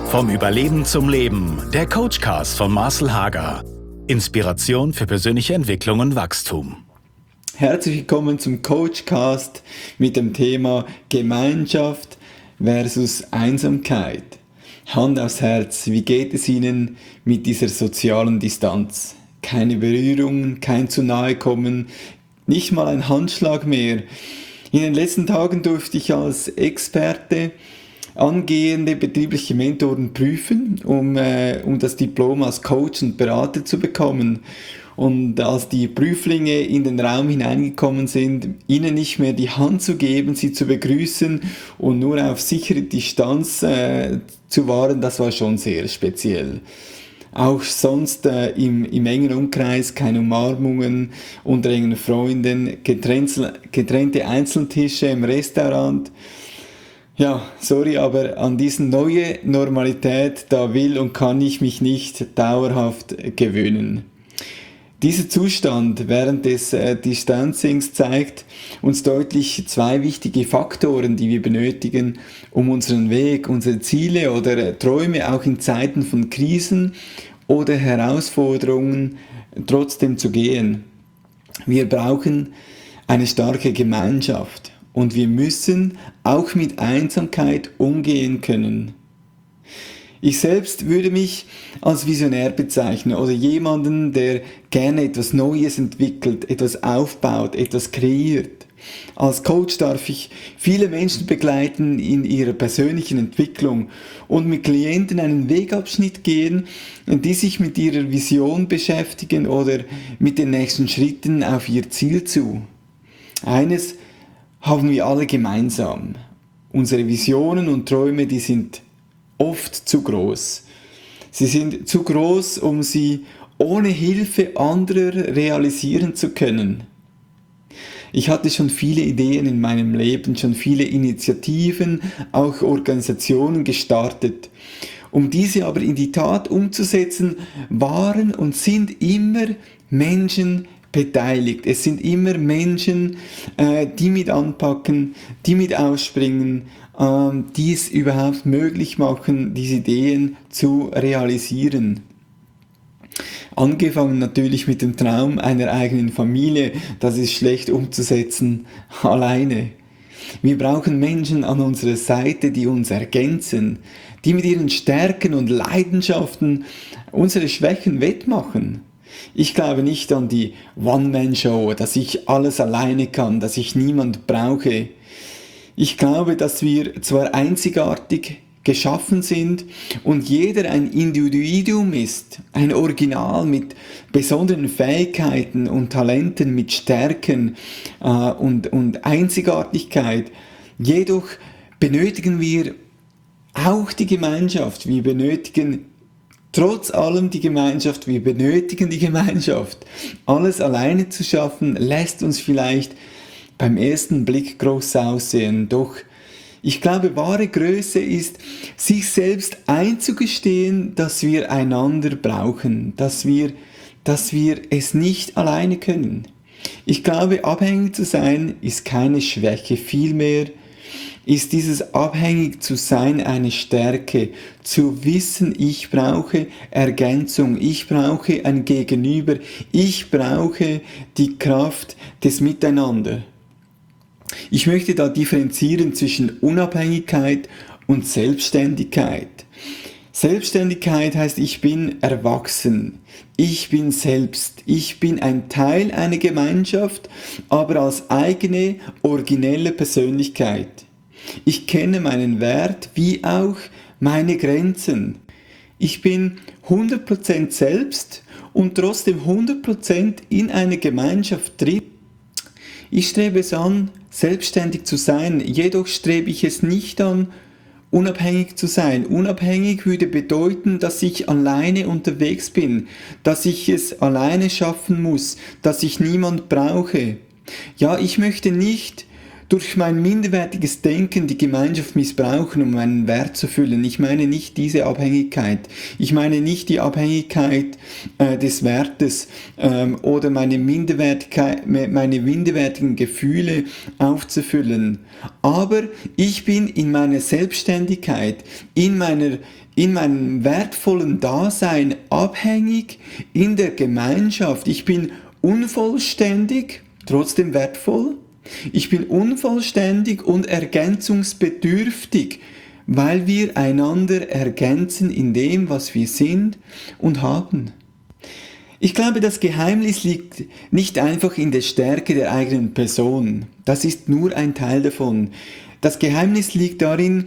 Vom Überleben zum Leben, der Coachcast von Marcel Hager. Inspiration für persönliche Entwicklung und Wachstum. Herzlich willkommen zum Coachcast mit dem Thema Gemeinschaft versus Einsamkeit. Hand aufs Herz, wie geht es Ihnen mit dieser sozialen Distanz? Keine Berührungen, kein zu nahe kommen, nicht mal ein Handschlag mehr. In den letzten Tagen durfte ich als Experte angehende betriebliche Mentoren prüfen, um das Diplom als Coach und Berater zu bekommen. Und als die Prüflinge in den Raum hineingekommen sind, ihnen nicht mehr die Hand zu geben, sie zu begrüßen und nur auf sichere Distanz zu wahren, das war schon sehr speziell. Auch sonst im engen Umkreis keine Umarmungen unter engen Freunden, getrennte Einzeltische im Restaurant. Ja, sorry, aber an diese neue Normalität, da will und kann ich mich nicht dauerhaft gewöhnen. Dieser Zustand während des Distancings zeigt uns deutlich zwei wichtige Faktoren, die wir benötigen, um unseren Weg, unsere Ziele oder Träume auch in Zeiten von Krisen oder Herausforderungen trotzdem zu gehen. Wir brauchen eine starke Gemeinschaft. Und wir müssen auch mit Einsamkeit umgehen können. Ich selbst würde mich als Visionär bezeichnen oder jemanden, der gerne etwas Neues entwickelt, etwas aufbaut, etwas kreiert. Als Coach darf ich viele Menschen begleiten in ihrer persönlichen Entwicklung und mit Klienten einen Wegabschnitt gehen, die sich mit ihrer Vision beschäftigen oder mit den nächsten Schritten auf ihr Ziel zu. Eines haben wir alle gemeinsam. Unsere Visionen und Träume, die sind oft zu groß. Sie sind zu groß, um sie ohne Hilfe anderer realisieren zu können. Ich hatte schon viele Ideen in meinem Leben, schon viele Initiativen, auch Organisationen gestartet. Um diese aber in die Tat umzusetzen, waren und sind immer Menschen beteiligt. Es sind immer Menschen, die mit anpacken, die mit ausspringen, die es überhaupt möglich machen, diese Ideen zu realisieren. Angefangen natürlich mit dem Traum einer eigenen Familie, das ist schlecht umzusetzen alleine. Wir brauchen Menschen an unserer Seite, die uns ergänzen, die mit ihren Stärken und Leidenschaften unsere Schwächen wettmachen. Ich glaube nicht an die One-Man-Show, dass ich alles alleine kann, dass ich niemand brauche. Ich glaube, dass wir zwar einzigartig geschaffen sind und jeder ein Individuum ist, ein Original mit besonderen Fähigkeiten und Talenten, mit Stärken und Einzigartigkeit. Jedoch benötigen wir auch die Gemeinschaft. Wir benötigen trotz allem die Gemeinschaft, wir benötigen die Gemeinschaft. Alles alleine zu schaffen, lässt uns vielleicht beim ersten Blick groß aussehen. Doch ich glaube, wahre Größe ist, sich selbst einzugestehen, dass wir einander brauchen, dass wir es nicht alleine können. Ich glaube, abhängig zu sein ist keine Schwäche, vielmehr ist dieses abhängig zu sein eine Stärke, zu wissen, ich brauche Ergänzung, ich brauche ein Gegenüber, ich brauche die Kraft des Miteinander. Ich möchte da differenzieren zwischen Unabhängigkeit und Selbstständigkeit. Selbstständigkeit heißt, ich bin erwachsen, ich bin selbst, ich bin ein Teil einer Gemeinschaft, aber als eigene, originelle Persönlichkeit. Ich kenne meinen Wert wie auch meine Grenzen. Ich bin 100% selbst und trotzdem 100% in einer Gemeinschaft drin. Ich strebe es an, selbstständig zu sein, jedoch strebe ich es nicht an, unabhängig zu sein. Unabhängig würde bedeuten, dass ich alleine unterwegs bin, dass ich es alleine schaffen muss, dass ich niemand brauche. Ja, ich möchte nicht durch mein minderwertiges Denken die Gemeinschaft missbrauchen, um meinen Wert zu füllen. Ich meine nicht diese Abhängigkeit. Ich meine nicht die Abhängigkeit des Wertes oder meine minderwertigen Gefühle aufzufüllen. Aber ich bin in meiner Selbstständigkeit, in meinem wertvollen Dasein abhängig in der Gemeinschaft. Ich bin unvollständig, trotzdem wertvoll. Ich bin unvollständig und ergänzungsbedürftig, weil wir einander ergänzen in dem, was wir sind und haben. Ich glaube, das Geheimnis liegt nicht einfach in der Stärke der eigenen Person. Das ist nur ein Teil davon. Das Geheimnis liegt darin,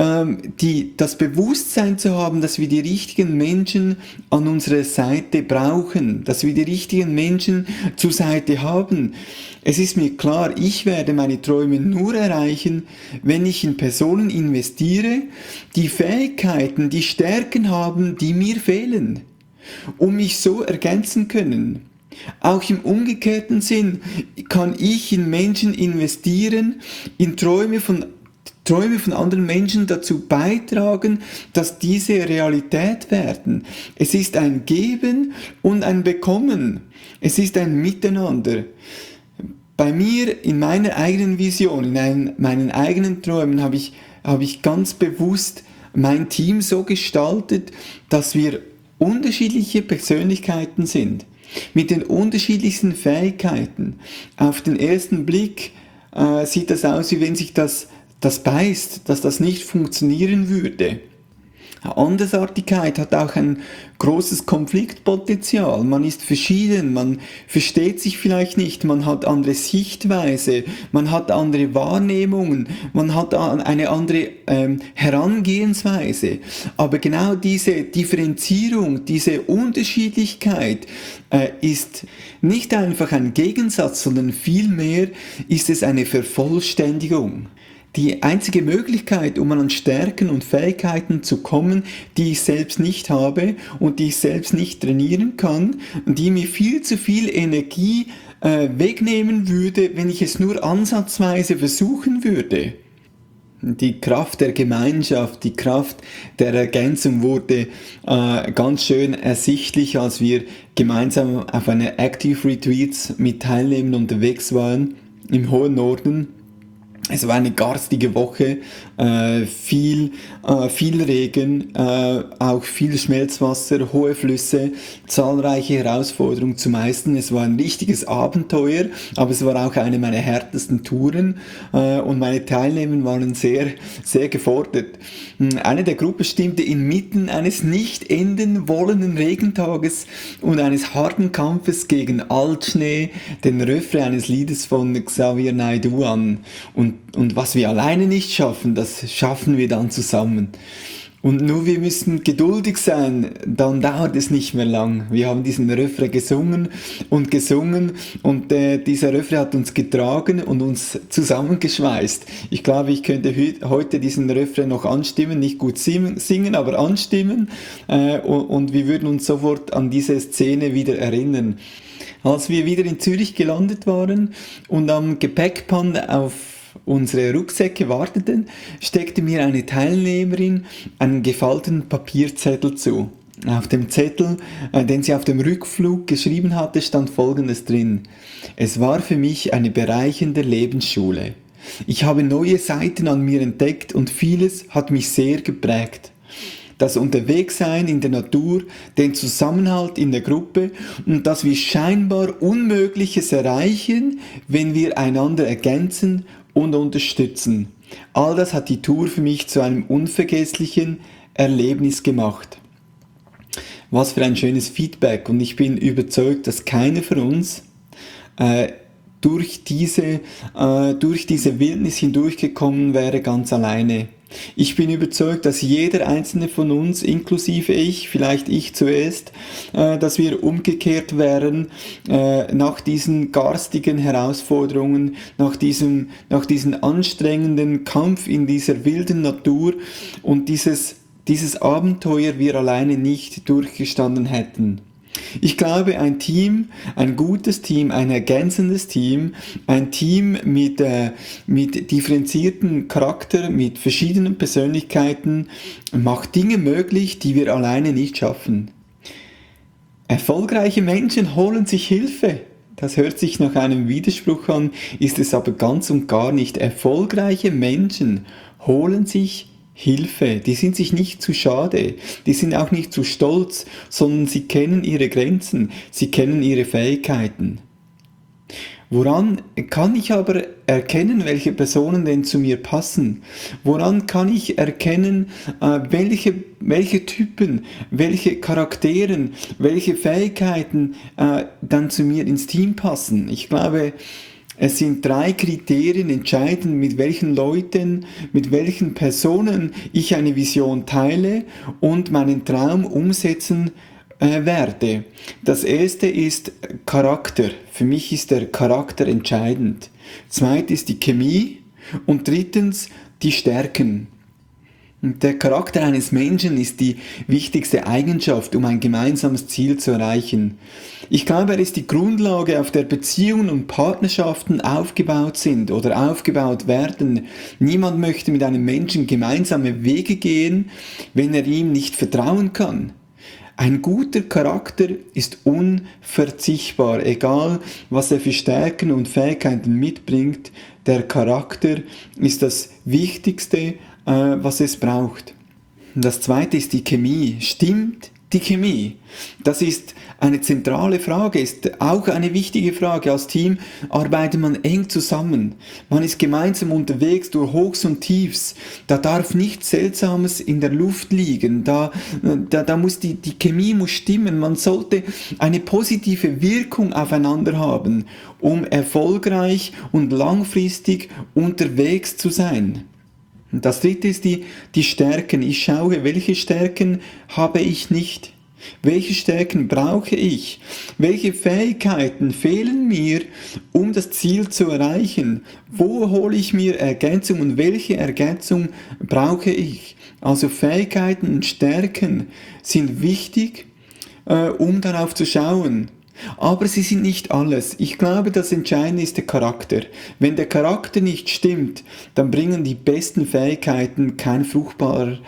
das Bewusstsein zu haben, dass wir die richtigen Menschen an unserer Seite brauchen, dass wir die richtigen Menschen zur Seite haben. Es ist mir klar, ich werde meine Träume nur erreichen, wenn ich in Personen investiere, die Fähigkeiten, die Stärken haben, die mir fehlen, um mich so ergänzen können. Auch im umgekehrten Sinn kann ich in Menschen investieren, in Träume von anderen Menschen dazu beitragen, dass diese Realität werden. Es ist ein Geben und ein Bekommen. Es ist ein Miteinander. Bei mir, in meiner eigenen Vision, in meinen eigenen Träumen habe ich ganz bewusst mein Team so gestaltet, dass wir unterschiedliche Persönlichkeiten sind. Mit den unterschiedlichsten Fähigkeiten. Auf den ersten Blick sieht das aus, wie wenn sich das beißt, dass das nicht funktionieren würde. Andersartigkeit hat auch ein großes Konfliktpotenzial. Man ist verschieden, man versteht sich vielleicht nicht, man hat andere Sichtweise, man hat andere Wahrnehmungen, man hat eine andere Herangehensweise. Aber genau diese Differenzierung, diese Unterschiedlichkeit ist nicht einfach ein Gegensatz, sondern vielmehr ist es eine Vervollständigung. Die einzige Möglichkeit, um an Stärken und Fähigkeiten zu kommen, die ich selbst nicht habe und die ich selbst nicht trainieren kann, die mir viel zu viel Energie wegnehmen würde, wenn ich es nur ansatzweise versuchen würde. Die Kraft der Gemeinschaft, die Kraft der Ergänzung wurde ganz schön ersichtlich, als wir gemeinsam auf einer Active Retreats mit Teilnehmern unterwegs waren im hohen Norden. Es war eine garstige Woche, viel Regen, auch viel Schmelzwasser, hohe Flüsse, zahlreiche Herausforderungen zu meistern. Es war ein richtiges Abenteuer, aber es war auch eine meiner härtesten Touren und meine Teilnehmer waren sehr, sehr gefordert. Eine der Gruppe stimmte inmitten eines nicht enden wollenden Regentages und eines harten Kampfes gegen Altschnee den Refrain eines Liedes von Xavier Naidoo an. Und was wir alleine nicht schaffen, das schaffen wir dann zusammen. Und nur wir müssen geduldig sein, dann dauert es nicht mehr lang. Wir haben diesen Refrain gesungen und dieser Refrain hat uns getragen und uns zusammengeschweißt. Ich glaube, ich könnte heute diesen Refrain noch anstimmen, nicht gut singen, aber anstimmen und wir würden uns sofort an diese Szene wieder erinnern. Als wir wieder in Zürich gelandet waren und am Gepäckband auf unsere Rucksäcke warteten, steckte mir eine Teilnehmerin einen gefalteten Papierzettel zu. Auf dem Zettel, den sie auf dem Rückflug geschrieben hatte, stand Folgendes drin: Es war für mich eine bereichernde Lebensschule. Ich habe neue Seiten an mir entdeckt und vieles hat mich sehr geprägt. Das Unterwegssein in der Natur, den Zusammenhalt in der Gruppe und dass wir scheinbar Unmögliches erreichen, wenn wir einander ergänzen und unterstützen. All das hat die Tour für mich zu einem unvergesslichen Erlebnis gemacht. Was für ein schönes Feedback, und ich bin überzeugt, dass keiner von uns durch diese Wildnis hindurchgekommen wäre ganz alleine. Ich bin überzeugt, dass jeder einzelne von uns, inklusive ich, vielleicht ich zuerst, dass wir umgekehrt wären nach diesen garstigen Herausforderungen, nach diesem anstrengenden Kampf in dieser wilden Natur und dieses Abenteuer wir alleine nicht durchgestanden hätten. Ich glaube, ein Team, ein gutes Team, ein ergänzendes Team, ein Team mit differenziertem Charakter, mit verschiedenen Persönlichkeiten, macht Dinge möglich, die wir alleine nicht schaffen. Erfolgreiche Menschen holen sich Hilfe. Das hört sich nach einem Widerspruch an, ist es aber ganz und gar nicht. Erfolgreiche Menschen holen sich Hilfe. Die sind sich nicht zu schade, die sind auch nicht zu stolz, sondern sie kennen ihre Grenzen, sie kennen ihre Fähigkeiten. Woran kann ich aber erkennen, welche Personen denn zu mir passen? Woran kann ich erkennen, welche Typen, welche Charakteren, welche Fähigkeiten dann zu mir ins Team passen? Ich glaube, es sind 3 Kriterien entscheidend, mit welchen Leuten, mit welchen Personen ich eine Vision teile und meinen Traum umsetzen werde. Das erste ist Charakter. Für mich ist der Charakter entscheidend. Zweites ist die Chemie und drittens die Stärken. Und der Charakter eines Menschen ist die wichtigste Eigenschaft, um ein gemeinsames Ziel zu erreichen. Ich glaube, er ist die Grundlage, auf der Beziehungen und Partnerschaften aufgebaut sind oder aufgebaut werden. Niemand möchte mit einem Menschen gemeinsame Wege gehen, wenn er ihm nicht vertrauen kann. Ein guter Charakter ist unverzichtbar, egal was er für Stärken und Fähigkeiten mitbringt. Der Charakter ist das Wichtigste, was es braucht. Das zweite ist die Chemie. Stimmt die Chemie? Das ist eine zentrale Frage, ist auch eine wichtige Frage. Als Team arbeitet man eng zusammen. Man ist gemeinsam unterwegs durch Hochs und Tiefs. Da darf nichts Seltsames in der Luft liegen. Da muss die Chemie muss stimmen. Man sollte eine positive Wirkung aufeinander haben, um erfolgreich und langfristig unterwegs zu sein. Und das dritte ist die Stärken. Ich schaue, welche Stärken habe ich nicht? Welche Stärken brauche ich? Welche Fähigkeiten fehlen mir, um das Ziel zu erreichen? Wo hole ich mir Ergänzung und welche Ergänzung brauche ich? Also Fähigkeiten und Stärken sind wichtig, um darauf zu schauen. Aber sie sind nicht alles. Ich glaube, das Entscheidende ist der Charakter. Wenn der Charakter nicht stimmt, dann bringen die besten Fähigkeiten keine fruchtbaren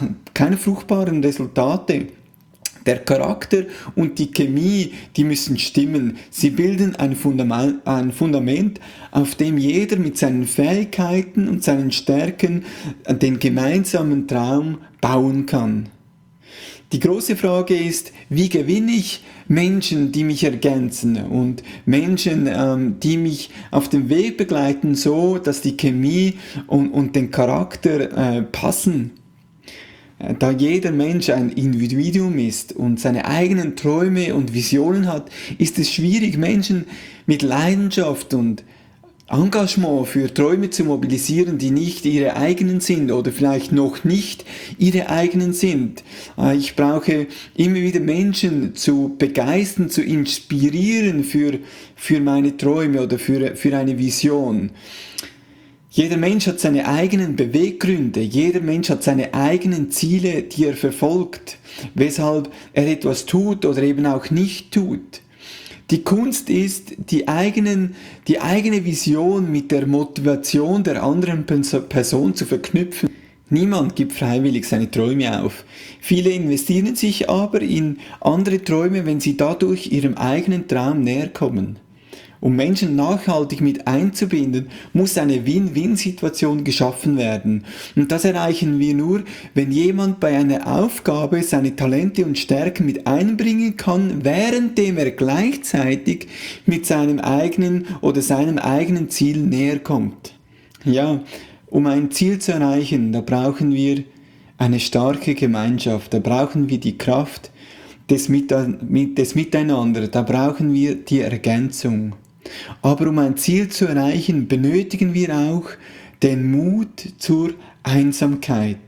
Resultate. Der Charakter und die Chemie, die müssen stimmen. Sie bilden ein Fundament, auf dem jeder mit seinen Fähigkeiten und seinen Stärken den gemeinsamen Traum bauen kann. Die große Frage ist, wie gewinne ich Menschen, die mich ergänzen und Menschen, die mich auf dem Weg begleiten, so dass die Chemie und den Charakter passen. Da jeder Mensch ein Individuum ist und seine eigenen Träume und Visionen hat, ist es schwierig, Menschen mit Leidenschaft und Engagement für Träume zu mobilisieren, die nicht ihre eigenen sind oder vielleicht noch nicht ihre eigenen sind. Ich brauche immer wieder Menschen zu begeistern, zu inspirieren für meine Träume oder für eine Vision. Jeder Mensch hat seine eigenen Beweggründe, jeder Mensch hat seine eigenen Ziele, die er verfolgt, weshalb er etwas tut oder eben auch nicht tut. Die Kunst ist, die eigene Vision mit der Motivation der anderen Person zu verknüpfen. Niemand gibt freiwillig seine Träume auf. Viele investieren sich aber in andere Träume, wenn sie dadurch ihrem eigenen Traum näher kommen. Um Menschen nachhaltig mit einzubinden, muss eine Win-Win-Situation geschaffen werden. Und das erreichen wir nur, wenn jemand bei einer Aufgabe seine Talente und Stärken mit einbringen kann, währenddem er gleichzeitig mit seinem eigenen Ziel näher kommt. Ja, um ein Ziel zu erreichen, da brauchen wir eine starke Gemeinschaft, da brauchen wir die Kraft des Miteinander, da brauchen wir die Ergänzung. Aber um ein Ziel zu erreichen, benötigen wir auch den Mut zur Einsamkeit.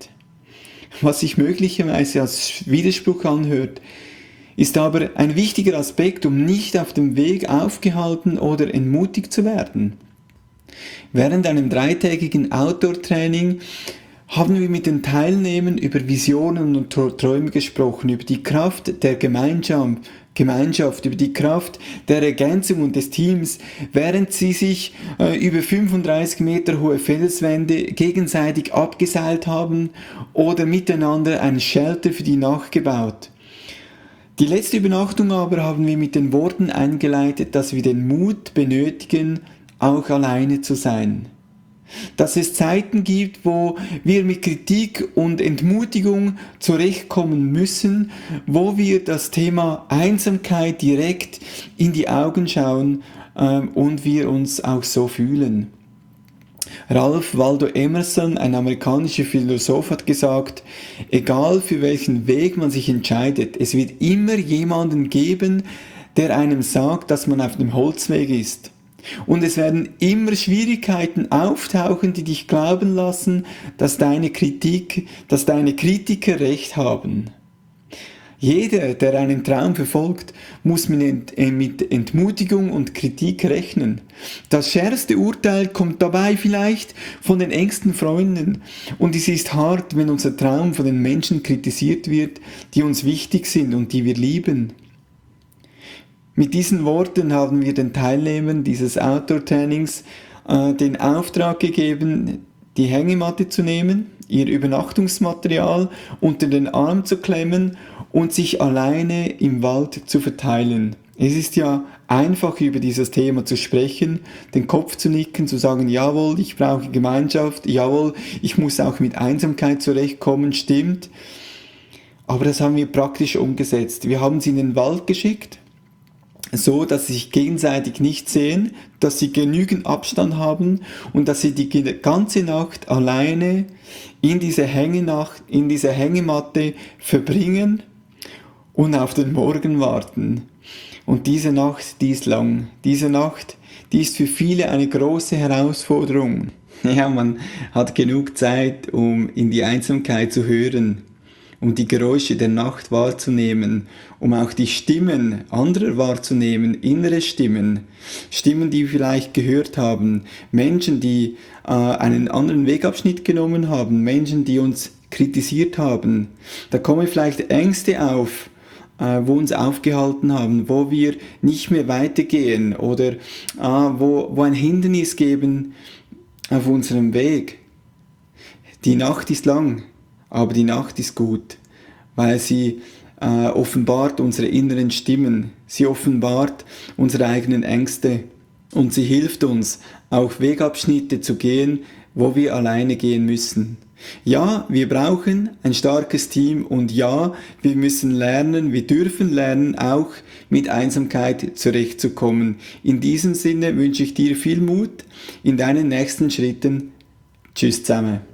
Was sich möglicherweise als Widerspruch anhört, ist aber ein wichtiger Aspekt, um nicht auf dem Weg aufgehalten oder entmutigt zu werden. Während einem 3-tägigen Outdoor-Training haben wir mit den Teilnehmern über Visionen und Träume gesprochen, über die Kraft der Gemeinschaft, Gemeinschaft, über die Kraft der Ergänzung und des Teams, während sie sich über 35 Meter hohe Felswände gegenseitig abgeseilt haben oder miteinander ein Shelter für die Nacht gebaut. Die letzte Übernachtung aber haben wir mit den Worten eingeleitet, dass wir den Mut benötigen, auch alleine zu sein. Dass es Zeiten gibt, wo wir mit Kritik und Entmutigung zurechtkommen müssen, wo wir das Thema Einsamkeit direkt in die Augen schauen und wir uns auch so fühlen. Ralph Waldo Emerson, ein amerikanischer Philosoph, hat gesagt, egal für welchen Weg man sich entscheidet, es wird immer jemanden geben, der einem sagt, dass man auf dem Holzweg ist. Und es werden immer Schwierigkeiten auftauchen, die dich glauben lassen, dass deine Kritiker recht haben. Jeder, der einen Traum verfolgt, muss mit Entmutigung und Kritik rechnen. Das schärfste Urteil kommt dabei vielleicht von den engsten Freunden. Und es ist hart, wenn unser Traum von den Menschen kritisiert wird, die uns wichtig sind und die wir lieben. Mit diesen Worten haben wir den Teilnehmern dieses Outdoor-Trainings den Auftrag gegeben, die Hängematte zu nehmen, ihr Übernachtungsmaterial unter den Arm zu klemmen und sich alleine im Wald zu verteilen. Es ist ja einfach, über dieses Thema zu sprechen, den Kopf zu nicken, zu sagen, jawohl, ich brauche Gemeinschaft, jawohl, ich muss auch mit Einsamkeit zurechtkommen, stimmt. Aber das haben wir praktisch umgesetzt. Wir haben sie in den Wald geschickt, so dass sie sich gegenseitig nicht sehen, dass sie genügend Abstand haben und dass sie die ganze Nacht alleine in dieser Hängematte verbringen und auf den Morgen warten. Und diese Nacht, die ist lang. Diese Nacht, die ist für viele eine große Herausforderung. Ja, man hat genug Zeit, um in die Einsamkeit zu hören, um die Geräusche der Nacht wahrzunehmen, um auch die Stimmen anderer wahrzunehmen, innere Stimmen, Stimmen, die wir vielleicht gehört haben, Menschen, die einen anderen Wegabschnitt genommen haben, Menschen, die uns kritisiert haben. Da kommen vielleicht Ängste auf, wo uns aufgehalten haben, wo wir nicht mehr weitergehen oder wo ein Hindernis geben auf unserem Weg. Die Nacht ist lang. Aber die Nacht ist gut, weil sie offenbart unsere inneren Stimmen, sie offenbart unsere eigenen Ängste und sie hilft uns, auf Wegabschnitte zu gehen, wo wir alleine gehen müssen. Ja, wir brauchen ein starkes Team und ja, wir müssen lernen, wir dürfen lernen, auch mit Einsamkeit zurechtzukommen. In diesem Sinne wünsche ich dir viel Mut in deinen nächsten Schritten. Tschüss zusammen.